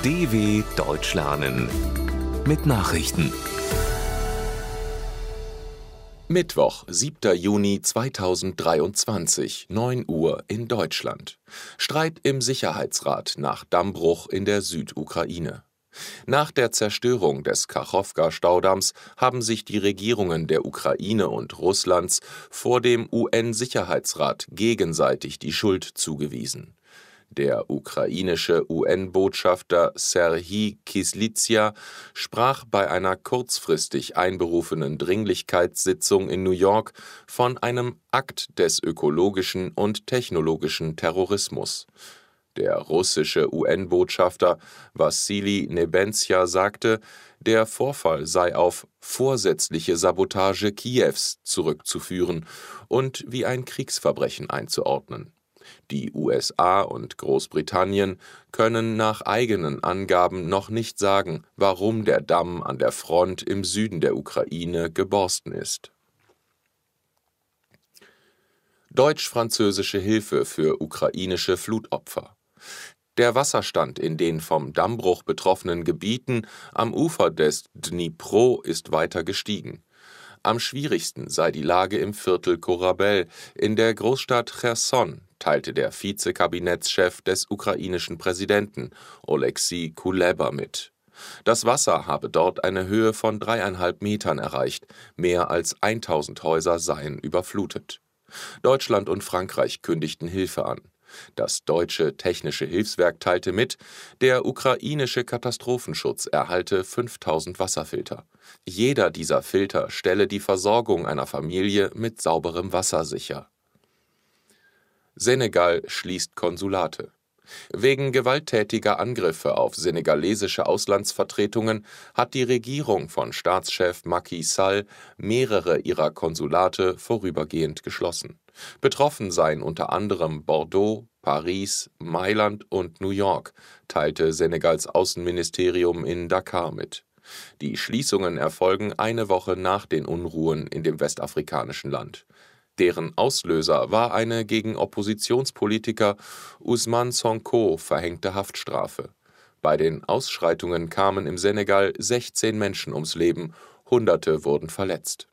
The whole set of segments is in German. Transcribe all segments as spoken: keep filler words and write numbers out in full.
D W Deutsch lernen mit Nachrichten. Mittwoch, siebter Juni zweitausenddreiundzwanzig, neun Uhr in Deutschland. Streit im Sicherheitsrat nach Dammbruch in der Südukraine. Nach der Zerstörung des Kachowka-Staudamms haben sich die Regierungen der Ukraine und Russlands vor dem U N-Sicherheitsrat gegenseitig die Schuld zugewiesen. Der ukrainische U N-Botschafter Serhij Kyslytsja sprach bei einer kurzfristig einberufenen Dringlichkeitssitzung in New York von einem Akt des ökologischen und technologischen Terrorismus. Der russische U N-Botschafter Wassili Nebenzia sagte, der Vorfall sei auf vorsätzliche Sabotage Kiews zurückzuführen und wie ein Kriegsverbrechen einzuordnen. Die U S A und Großbritannien können nach eigenen Angaben noch nicht sagen, warum der Damm an der Front im Süden der Ukraine geborsten ist. Deutsch-französische Hilfe für ukrainische Flutopfer. Der Wasserstand in den vom Dammbruch betroffenen Gebieten am Ufer des Dnipro ist weiter gestiegen. Am schwierigsten sei die Lage im Viertel Korabel in der Großstadt Cherson, teilte der Vizekabinettschef des ukrainischen Präsidenten Oleksij Kuleba mit. Das Wasser habe dort eine Höhe von dreieinhalb Metern erreicht, mehr als tausend Häuser seien überflutet. Deutschland und Frankreich kündigten Hilfe an. Das deutsche Technische Hilfswerk teilte mit, der ukrainische Katastrophenschutz erhalte fünftausend Wasserfilter. Jeder dieser Filter stelle die Versorgung einer Familie mit sauberem Wasser sicher. Senegal schließt Konsulate. Wegen gewalttätiger Angriffe auf senegalesische Auslandsvertretungen hat die Regierung von Staatschef Macky Sall mehrere ihrer Konsulate vorübergehend geschlossen. Betroffen seien unter anderem Bordeaux, Paris, Mailand und New York, teilte Senegals Außenministerium in Dakar mit. Die Schließungen erfolgen eine Woche nach den Unruhen in dem westafrikanischen Land. Deren Auslöser war eine gegen Oppositionspolitiker Ousmane Sonko verhängte Haftstrafe. Bei den Ausschreitungen kamen im Senegal sechzehn Menschen ums Leben, Hunderte wurden verletzt.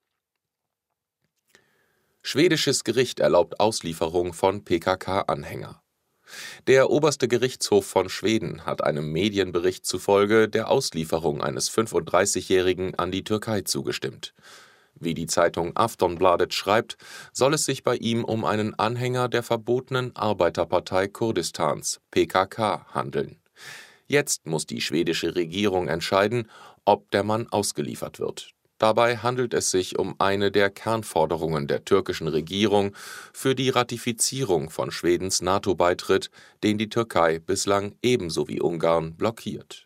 Schwedisches Gericht erlaubt Auslieferung von P K K-Anhänger. Der oberste Gerichtshof von Schweden hat einem Medienbericht zufolge der Auslieferung eines fünfunddreißigjährigen an die Türkei zugestimmt. Wie die Zeitung Aftonbladet schreibt, soll es sich bei ihm um einen Anhänger der verbotenen Arbeiterpartei Kurdistans, P K K, handeln. Jetzt muss die schwedische Regierung entscheiden, ob der Mann ausgeliefert wird. Dabei handelt es sich um eine der Kernforderungen der türkischen Regierung für die Ratifizierung von Schwedens NATO-Beitritt, den die Türkei bislang ebenso wie Ungarn blockiert.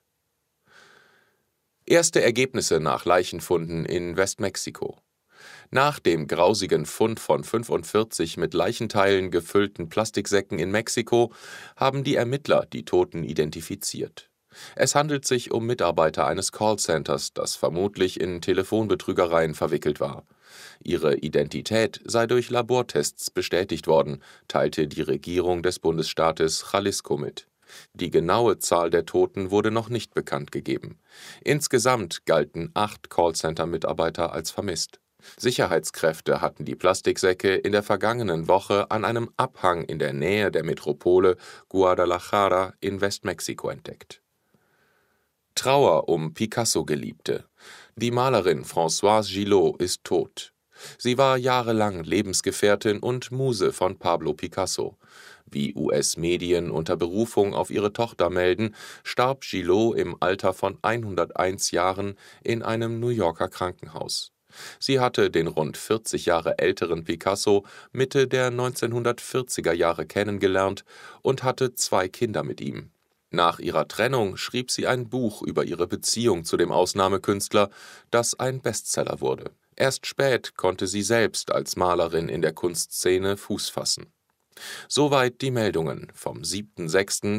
Erste Ergebnisse nach Leichenfunden in Westmexiko. Nach dem grausigen Fund von fünfundvierzig mit Leichenteilen gefüllten Plastiksäcken in Mexiko haben die Ermittler die Toten identifiziert. Es handelt sich um Mitarbeiter eines Callcenters, das vermutlich in Telefonbetrügereien verwickelt war. Ihre Identität sei durch Labortests bestätigt worden, teilte die Regierung des Bundesstaates Jalisco mit. Die genaue Zahl der Toten wurde noch nicht bekannt gegeben. Insgesamt galten acht Callcenter-Mitarbeiter als vermisst. Sicherheitskräfte hatten die Plastiksäcke in der vergangenen Woche an einem Abhang in der Nähe der Metropole Guadalajara in Westmexiko entdeckt. Trauer um Picasso-Geliebte. Die Malerin Françoise Gillot ist tot. Sie war jahrelang Lebensgefährtin und Muse von Pablo Picasso. Wie U S-Medien unter Berufung auf ihre Tochter melden, starb Gillot im Alter von hunderteins Jahren in einem New Yorker Krankenhaus. Sie hatte den rund vierzig Jahre älteren Picasso Mitte der neunzehnhundertvierziger Jahre kennengelernt und hatte zwei Kinder mit ihm. Nach ihrer Trennung schrieb sie ein Buch über ihre Beziehung zu dem Ausnahmekünstler, das ein Bestseller wurde. Erst spät konnte sie selbst als Malerin in der Kunstszene Fuß fassen. Soweit die Meldungen vom siebter sechster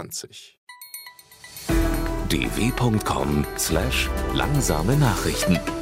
zweitausenddreiundzwanzig. d w punkt com slash langsame Nachrichten